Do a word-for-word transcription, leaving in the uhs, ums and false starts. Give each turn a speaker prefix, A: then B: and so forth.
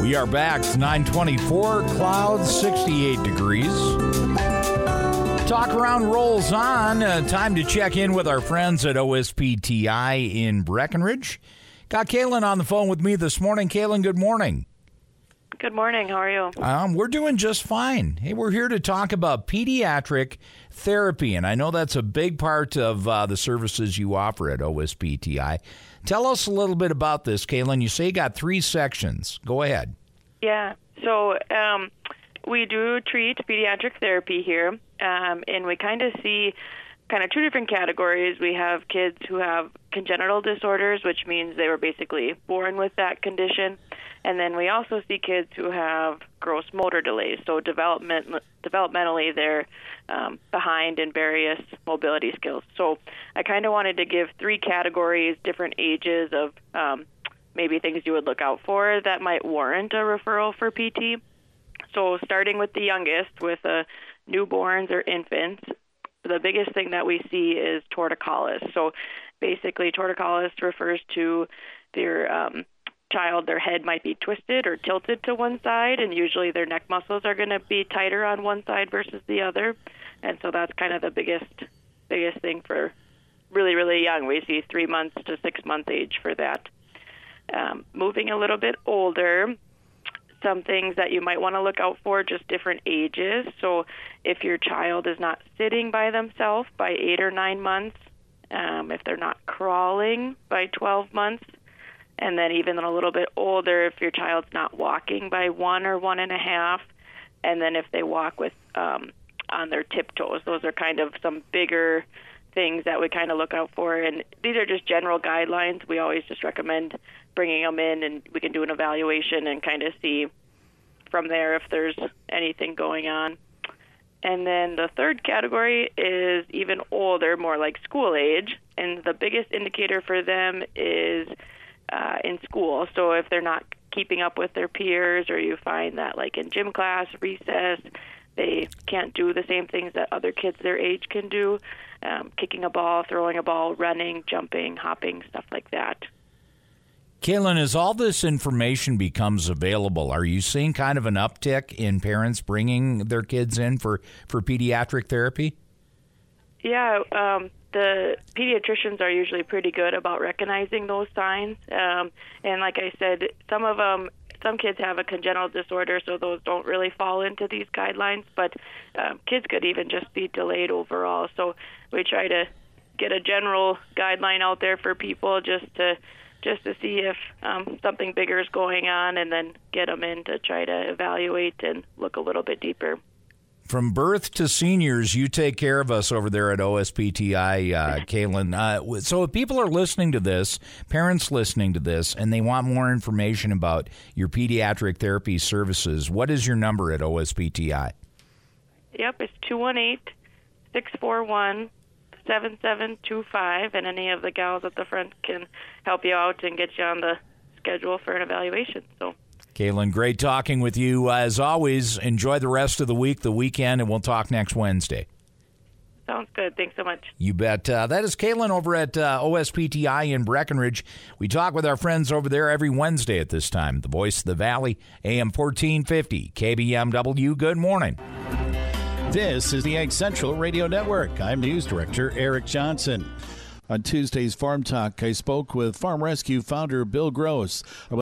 A: We are back. It's nine twenty-four, clouds, sixty-eight degrees. Talk Around rolls on. Uh, time to check in with our friends at O S P T I in Breckenridge. Got Kaylin on the phone with me this morning. Kaylin, good morning.
B: Good morning. How are you?
A: Um, we're doing just fine. Hey, we're here to talk about pediatric therapy, and I know that's a big part of uh, the services you offer at O S P T I. Tell us a little bit about this, Kaylin. You say you got three sections. Go ahead.
B: Yeah. So um, we do treat pediatric therapy here, um, and we kind of see kind of two different categories. We have kids who have congenital disorders, which means they were basically born with that condition. And then we also see kids who have gross motor delays. So development, developmentally, they're um, behind in various mobility skills. So I kind of wanted to give three categories, different ages of um, maybe things you would look out for that might warrant a referral for P T. So starting with the youngest, with uh, newborns or infants, the biggest thing that we see is torticollis. So basically, torticollis refers to their um, child, their head might be twisted or tilted to one side, and usually their neck muscles are going to be tighter on one side versus the other. And so that's kind of the biggest biggest thing for really, really young. We see three months to six month age for that. Um, moving a little bit older, some things that you might want to look out for, just different ages. So if your child is not sitting by themselves by eight or nine months, um, if they're not crawling by twelve months, and then even a little bit older, if your child's not walking by one or one and a half, and then if they walk with um, on their tiptoes. Those are kind of some bigger things that we kind of look out for. And these are just general guidelines. We always just recommend bringing them in, and we can do an evaluation and kind of see from there if there's anything going on. And then the third category is even older, more like school age. And the biggest indicator for them is Uh, in school. So if they're not keeping up with their peers, or you find that like in gym class, recess, they can't do the same things that other kids their age can do, um, kicking a ball, throwing a ball, running, jumping, hopping, stuff like that.
A: Kaylin, as all this information becomes available, are you seeing kind of an uptick in parents bringing their kids in for, for pediatric therapy?
B: Yeah, um, the pediatricians are usually pretty good about recognizing those signs. Um, and like I said, some of them, some kids have a congenital disorder, so those don't really fall into these guidelines. But um, kids could even just be delayed overall. So we try to get a general guideline out there for people just to just to see if um, something bigger is going on, and then get them in to try to evaluate and look a little bit deeper.
A: From birth to seniors, you take care of us over there at O S P T I, uh, Kaylin. Uh, so if people are listening to this, parents listening to this, and they want more information about your pediatric therapy services, what is your number at O S P T I?
B: Yep, it's two one eight, six four one, seven seven two five, and any of the gals at the front can help you out and get you on the schedule for an evaluation. So.
A: Kaylin, great talking with you. As always, enjoy the rest of the week, the weekend, and we'll talk next Wednesday.
B: Sounds good. Thanks so much.
A: You bet. Uh, that is Kaylin over at uh, O S P T I in Breckenridge. We talk with our friends over there every Wednesday at this time. The Voice of the Valley, A M fourteen fifty, K B M W. Good morning.
C: This is the Ag Central Radio Network. I'm News Director Eric Johnson. On Tuesday's Farm Talk, I spoke with Farm Rescue founder Bill Gross about